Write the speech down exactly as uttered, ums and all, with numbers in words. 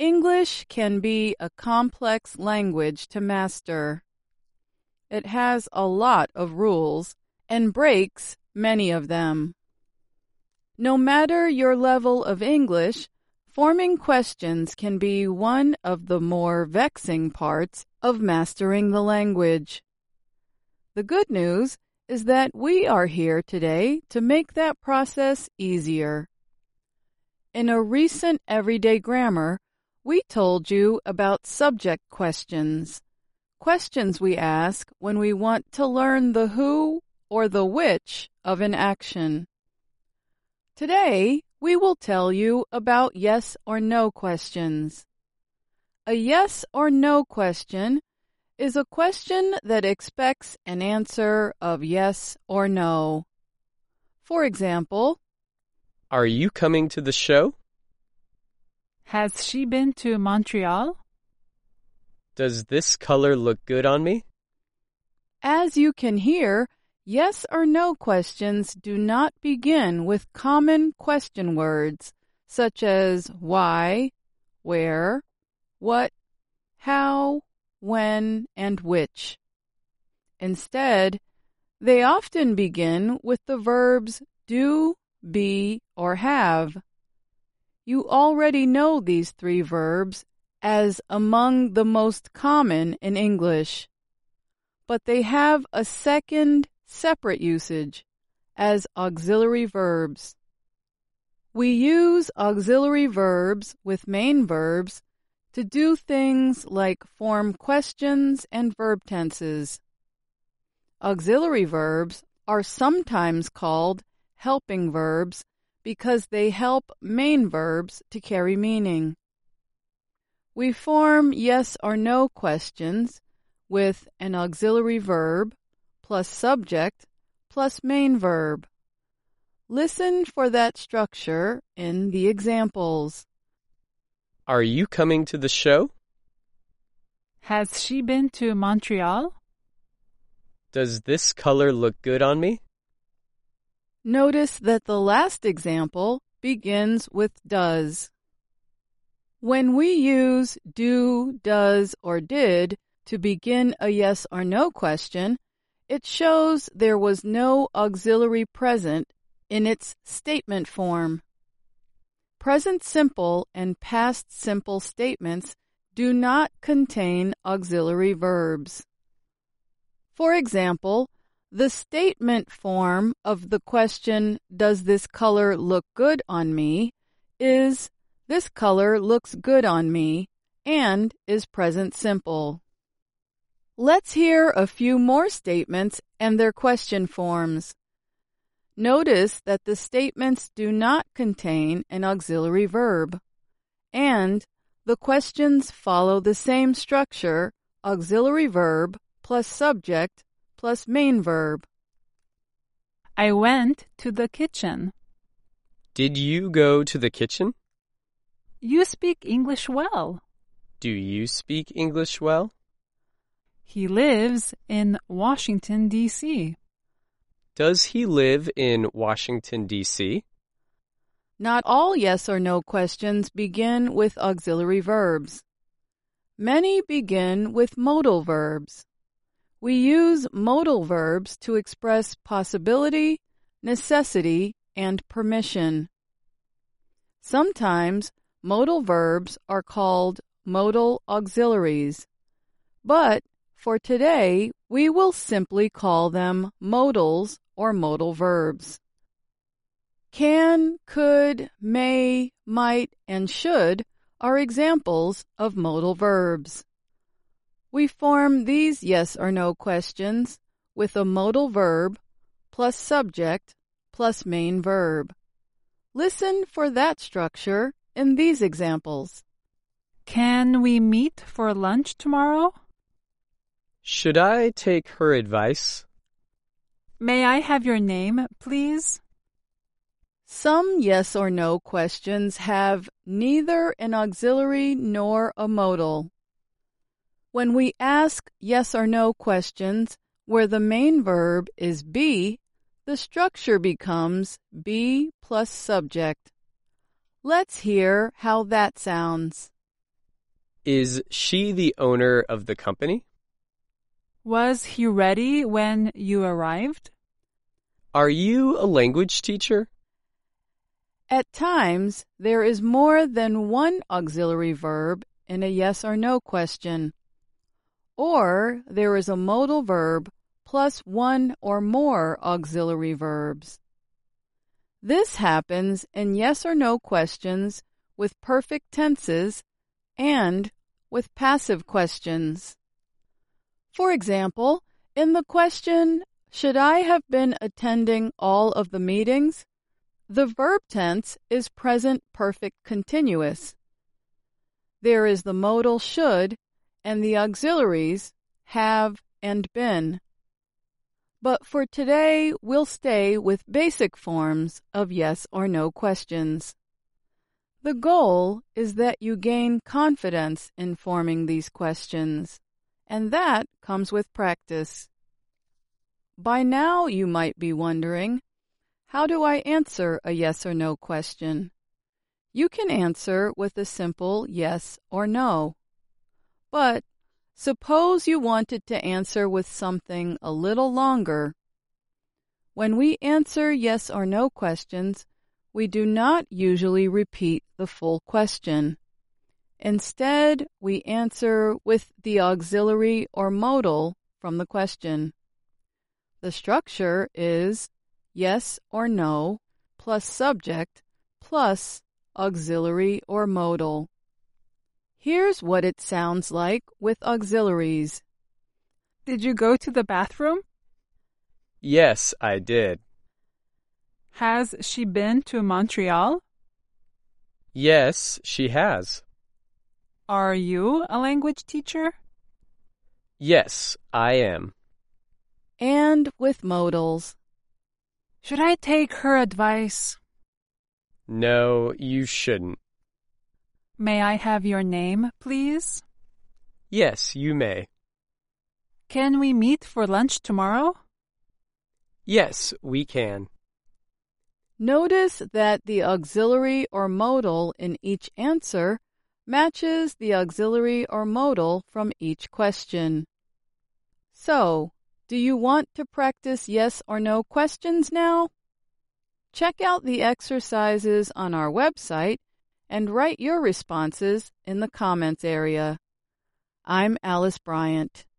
English can be a complex language to master. It has a lot of rules and breaks many of them. No matter your level of English, forming questions can be one of the more vexing parts of mastering the language. The good news is that we are here today to make that process easier. In a recent Everyday Grammar, we told you about subject questions, questions we ask when we want to learn the who or the which of an action. Today, we will tell you about yes or no questions. A yes or no question is a question that expects an answer of yes or no. For example, are you coming to the show? Has she been to Montreal? Does this color look good on me? As you can hear, yes or no questions do not begin with common question words such as why, where, what, how, when, and which. Instead, they often begin with the verbs do, be, or have. You already know these three verbs as among the most common in English, but they have a second, separate usage as auxiliary verbs. We use auxiliary verbs with main verbs to do things like form questions and verb tenses. Auxiliary verbs are sometimes called helping verbs because they help main verbs to carry meaning. We form yes or no questions with an auxiliary verb plus subject plus main verb. Listen for that structure in the examples. Are you coming to the show? Has she been to Montreal? Does this color look good on me? Notice that the last example begins with does. When we use do, does, or did to begin a yes or no question, it shows there was no auxiliary present in its statement form. Present simple and past simple statements do not contain auxiliary verbs. For example, the statement form of the question, does this color look good on me, is, this color looks good on me, and is present simple. Let's hear a few more statements and their question forms. Notice that the statements do not contain an auxiliary verb, and the questions follow the same structure, auxiliary verb plus subject plus main verb. I went to the kitchen. Did you go to the kitchen? You speak English well. Do you speak English well? He lives in Washington, D C Does he live in Washington, D C? Not all yes or no questions begin with auxiliary verbs. Many begin with modal verbs. We use modal verbs to express possibility, necessity, and permission. Sometimes modal verbs are called modal auxiliaries, but for today we will simply call them modals or modal verbs. Can, could, may, might, and should are examples of modal verbs. We form these yes or no questions with a modal verb plus subject plus main verb. Listen for that structure in these examples. Can we meet for lunch tomorrow? Should I take her advice? May I have your name, please? Some yes or no questions have neither an auxiliary nor a modal. When we ask yes or no questions where the main verb is be, the structure becomes be plus subject. Let's hear how that sounds. Is she the owner of the company? Was he ready when you arrived? Are you a language teacher? At times, there is more than one auxiliary verb in a yes or no question, or there is a modal verb plus one or more auxiliary verbs. This happens in yes or no questions with perfect tenses and with passive questions. For example, in the question, "Should I have been attending all of the meetings?" the verb tense is present perfect continuous. There is the modal should and the auxiliaries have and been. But for today, we'll stay with basic forms of yes or no questions. The goal is that you gain confidence in forming these questions, and that comes with practice. By now you might be wondering, how do I answer a yes or no question? You can answer with a simple yes or no. But suppose you wanted to answer with something a little longer. When we answer yes or no questions, we do not usually repeat the full question. Instead, we answer with the auxiliary or modal from the question. The structure is yes or no plus subject plus auxiliary or modal. Here's what it sounds like with auxiliaries. Did you go to the bathroom? Yes, I did. Has she been to Montreal? Yes, she has. Are you a language teacher? Yes, I am. And with modals. Should I take her advice? No, you shouldn't. May I have your name, please? Yes, you may. Can we meet for lunch tomorrow? Yes, we can. Notice that the auxiliary or modal in each answer matches the auxiliary or modal from each question. So, do you want to practice yes or no questions now? Check out the exercises on our website and write your responses in the comments area. I'm Alice Bryant.